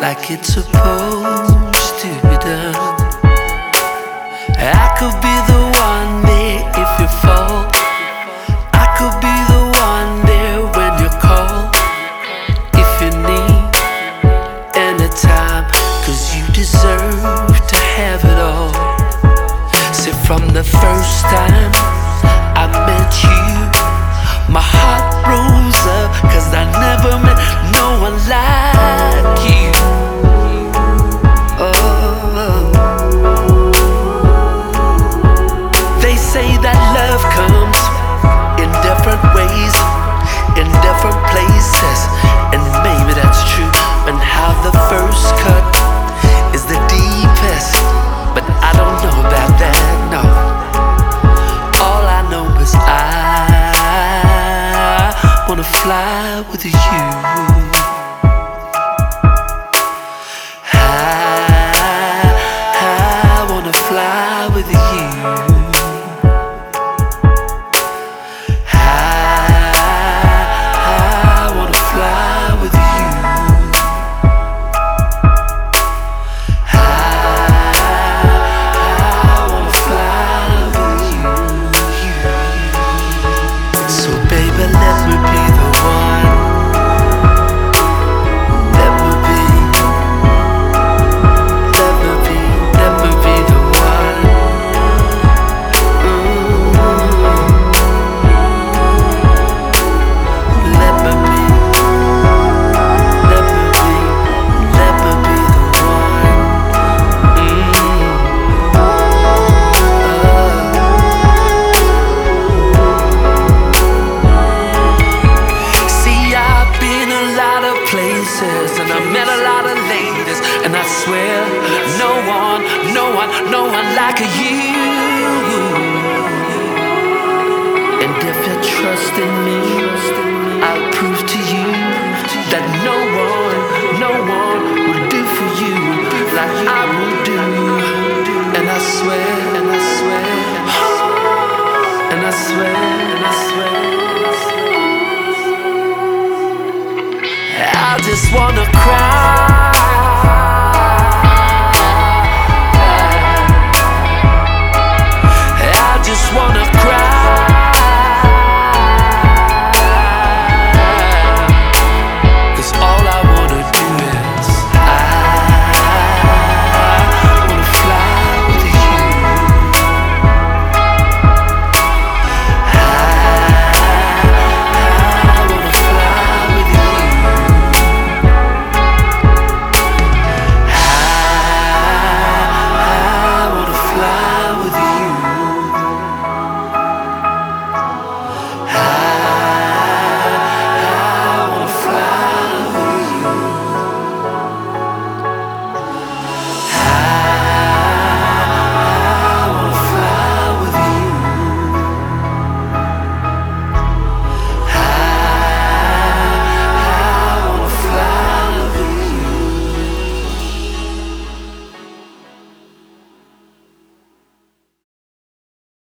like it's supposed to be done. I could be the one there if you fall. I could be the one there when you call. If you need anytime, 'cause you deserve to have it all. See, from the first time I met you, my heart rose up, 'cause I never met no one like you. Oh, they say that love comes in different ways, in different places, and maybe that's true. And how the first cut is the deepest, but I don't know about that, no. All I know is I wanna fly with you. I wanna fly with you. I wanna fly with you. I wanna fly with you. So baby, let me be the one. Let me be the one. Let me be the one. See, I've been a lot of places, and I met a lot of ladies, and I swear no one like you. And if you trust in me, I'll prove to you that no